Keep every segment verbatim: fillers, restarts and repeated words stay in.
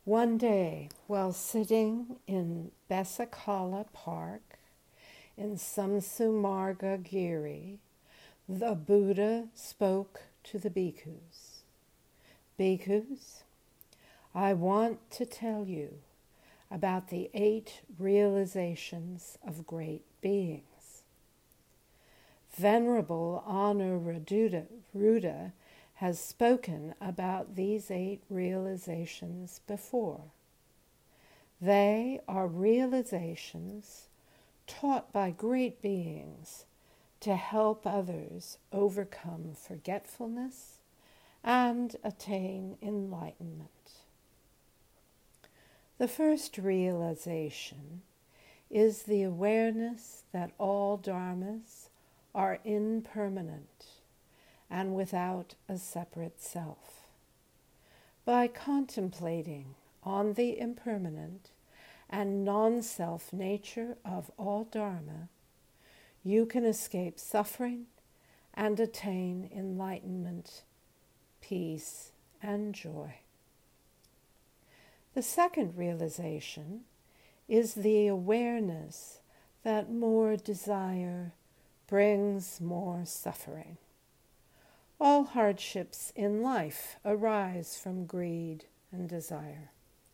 One day, while sitting in Besakala Park in Samsumarga Giri, the Buddha spoke to the bhikkhus. Bhikkhus, I want to tell you about the eight realizations of great beings. Venerable Anuruddha has spoken about these eight realizations before. They are realizations taught by great beings to help others overcome forgetfulness and attain enlightenment. The first realization is the awareness that all dharmas are impermanent and without a separate self. By contemplating on the impermanent and non-self nature of all dharma, you can escape suffering and attain enlightenment, peace, and joy. The second realization is the awareness that more desire brings more suffering. All hardships in life arise from greed and desire.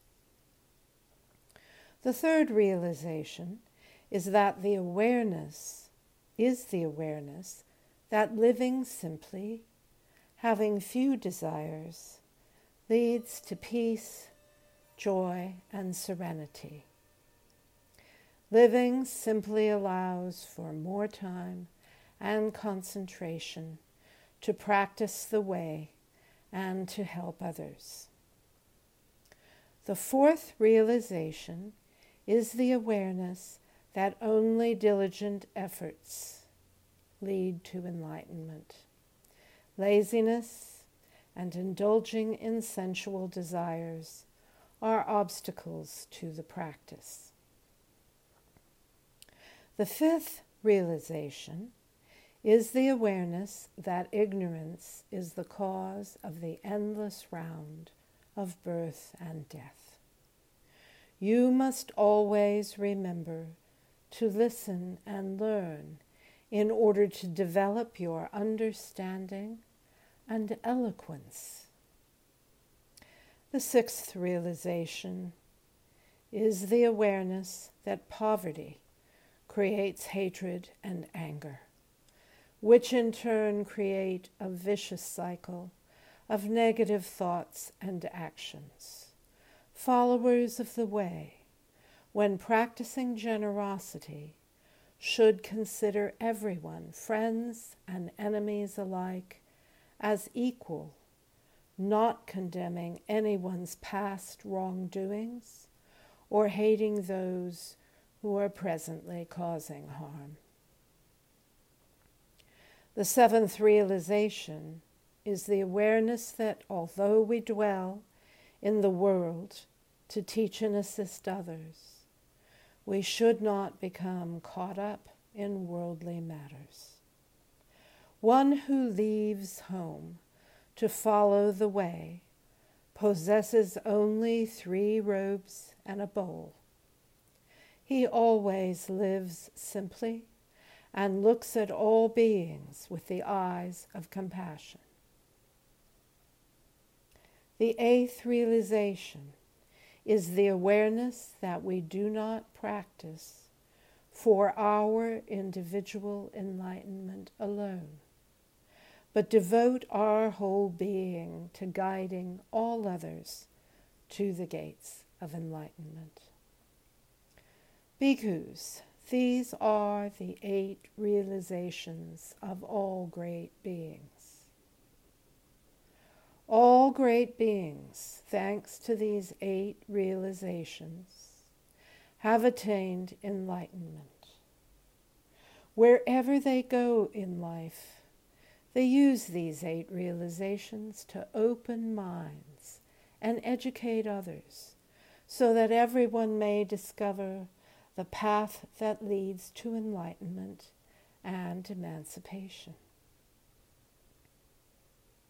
The third realization is that the awareness is the awareness that living simply, having few desires, leads to peace, joy, and serenity. Living simply allows for more time and concentration to practice the way and to help others. The fourth realization is the awareness that only diligent efforts lead to enlightenment. Laziness and indulging in sensual desires are obstacles to the practice. The fifth realization is the awareness that ignorance is the cause of the endless round of birth and death. You must always remember to listen and learn in order to develop your understanding and eloquence. The sixth realization is the awareness that poverty creates hatred and anger, which in turn create a vicious cycle of negative thoughts and actions. Followers of the way, when practicing generosity, should consider everyone, friends and enemies alike, as equal, not condemning anyone's past wrongdoings or hating those who are presently causing harm. The seventh realization is the awareness that although we dwell in the world to teach and assist others, we should not become caught up in worldly matters. One who leaves home to follow the way possesses only three robes and a bowl. He always lives simply and looks at all beings with the eyes of compassion. The eighth realization is the awareness that we do not practice for our individual enlightenment alone, but devote our whole being to guiding all others to the gates of enlightenment. Bhikkhus, these are the eight realizations of all great beings. All great beings, thanks to these eight realizations, have attained enlightenment. Wherever they go in life, they use these eight realizations to open minds and educate others, so that everyone may discover the path that leads to enlightenment and emancipation.